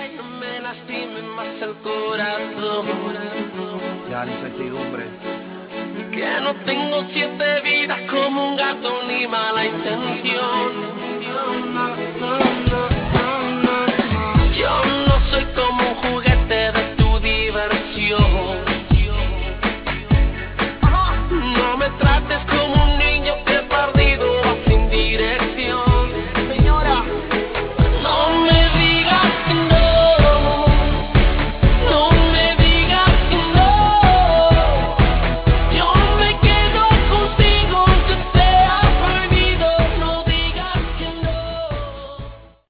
no me lastimen más el corazón. Ya la incertidumbre. Que no tengo 7 vidas como un gato ni mala intención.